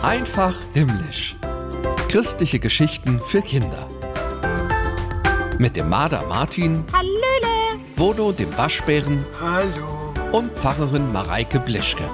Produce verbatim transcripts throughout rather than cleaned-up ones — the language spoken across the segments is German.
Einfach himmlisch. Christliche Geschichten für Kinder. Mit dem Marder Martin, Hallöle, Wodo dem Waschbären Hallo. und Pfarrerin Mareike Blischke.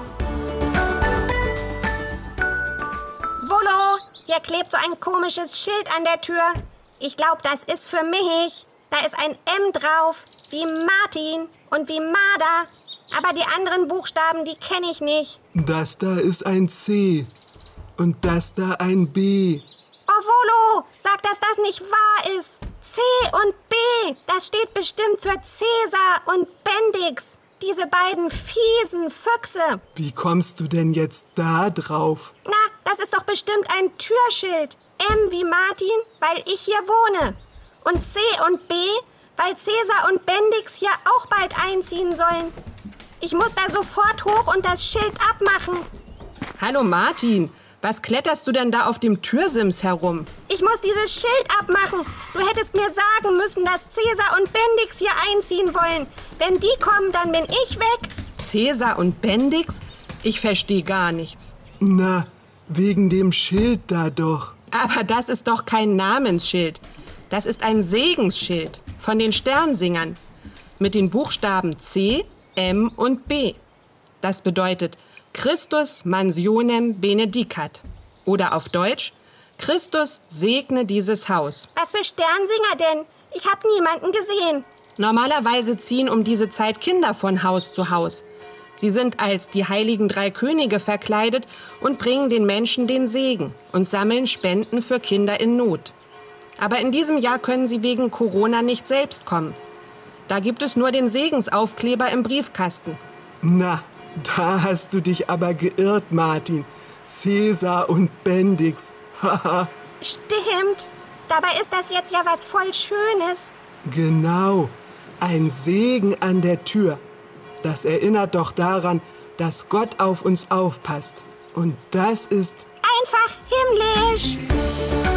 Volo, hier klebt so ein komisches Schild an der Tür. Ich glaube, das ist für mich. Da ist ein M drauf, wie Martin und wie Marder. Aber die anderen Buchstaben, die kenne ich nicht. Das da ist ein C und das da ein B. Oh, Volo, sag, dass das nicht wahr ist. C und B, das steht bestimmt für Cäsar und Bendix. Diese beiden fiesen Füchse. Wie kommst du denn jetzt da drauf? Na, das ist doch bestimmt ein Türschild. M wie Martin, weil ich hier wohne. Und C und B, weil Cäsar und Bendix hier auch bald einziehen sollen. Ich muss da sofort hoch und das Schild abmachen. Hallo Martin, was kletterst du denn da auf dem Türsims herum? Ich muss dieses Schild abmachen. Du hättest mir sagen müssen, dass Cäsar und Bendix hier einziehen wollen. Wenn die kommen, dann bin ich weg. Cäsar und Bendix? Ich verstehe gar nichts. Na, wegen dem Schild da doch. Aber das ist doch kein Namensschild. Das ist ein Segensschild von den Sternsingern mit den Buchstaben C, M und B. Das bedeutet Christus mansionem benedicat. Oder auf Deutsch, Christus segne dieses Haus. Was für Sternsinger denn? Ich habe niemanden gesehen. Normalerweise ziehen um diese Zeit Kinder von Haus zu Haus. Sie sind als die heiligen drei Könige verkleidet und bringen den Menschen den Segen und sammeln Spenden für Kinder in Not. Aber in diesem Jahr können sie wegen Corona nicht selbst kommen. Da gibt es nur den Segensaufkleber im Briefkasten. Na, da hast du dich aber geirrt, Martin. Cäsar und Bendix. Haha. Stimmt. Dabei ist das jetzt ja was voll Schönes. Genau. Ein Segen an der Tür. Das erinnert doch daran, dass Gott auf uns aufpasst. Und das ist Einfach himmlisch.